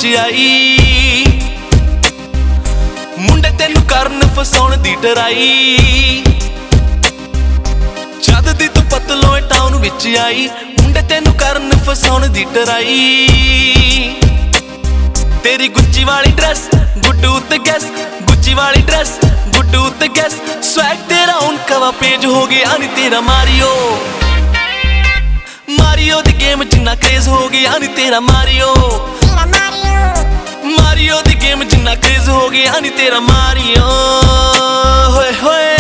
आई मुंडे तेनू करन फसाउण दी डराई जद दी तू पतलों टाउन विच आई मुंडे तेनू करन फसाउण दी डराई तेरी गुच्ची वाली ड्रेस गुड्डू ते गैस गुच्ची वाली ड्रेस गुड्डू ते गैस स्वैग तेरा उनका पेज हो गया नी तेरा मारियो मारियो दी गेम जिन्ना क्रेज हो गया नी तेरा मारियो मारियो दी गेम जिन्ना क्रेज हो गया नी तेरा मारियो होए होए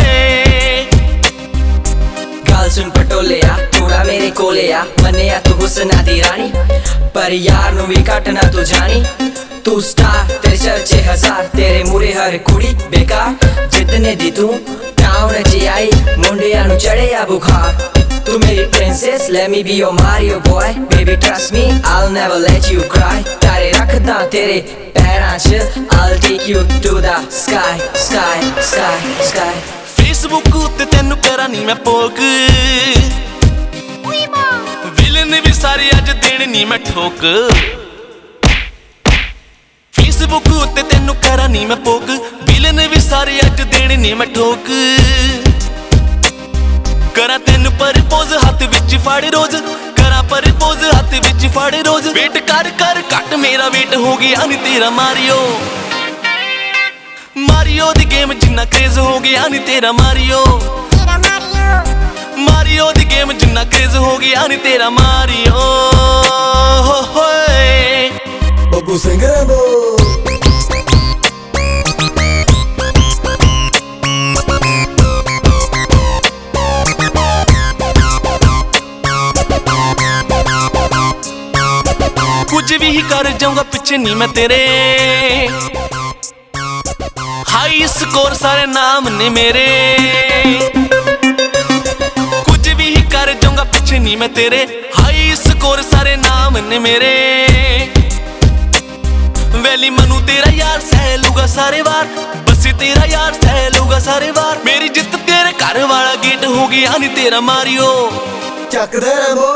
गल सुन पटोलिया थोड़ा मेरे कोले आ मन्निया तू हुस्ना दी रानी पर यार नू भी घट ना तू जानी तू स्टार तेरे चर्चे हजार तेरे मुरे हर कुड़ी बेकार जितने दी तू टाउन च आई मुंडिया नू चढ़े आ बुखार तू मेरी princess let me be your Mario boy baby trust me I'll never let you cry तारे रखदा तेरे पैरां च I'll take you to the sky sky sky sky Facebook उत्ते तेनू करा नी मैं पोक विलन भी सारे अज देने नी मैं ठोक Facebook उत्ते तेनू करा नी मैं पोक विलन भी सारे अज देने नी मैं ठोक करा तेनू परपोज हाथ विच फड़ रोज करा परपोज हाथ विच फड़ रोज वेट कर कर कट मेरा वेट हो गया नी तेरा मारियो मारियो दी गेम जिन्ना क्रेज हो गया नी तेरा मारियो मारियो दी गेम जिन्ना क्रेज हो गया नी तेरा मारियो होए बब्बू सिंह रैंबो कुछ भी ही कर जाऊंगा पीछे नहीं मैं तेरे हाई स्कोर सारे नाम ने मेरे कुछ भी ही कर जाऊंगा पीछे नहीं मैं तेरे हाई स्कोर सारे नाम ने मेरे वैली मनु तेरा यार सह लूगा सारे बार बसी तेरा यार सह लूगा सारे बार मेरी जित तेरे घर वाला गेट हो गया नी तेरा मारियो चक दे रैंबो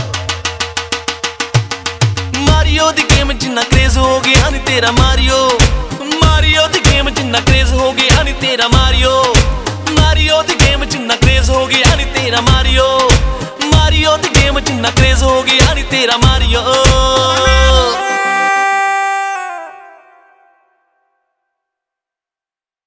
मारियो दी गेम जिन्ना क्रेज हो गया नी तेरा मारियो मारियो दी गेम जिन्ना क्रेज हो गया नी तेरा मारियो मारियो दी गेम जिन्ना क्रेज हो गया नी तेरा मारियो मारियो दी गेम जिन्ना क्रेज हो गया नी तेरा मारियो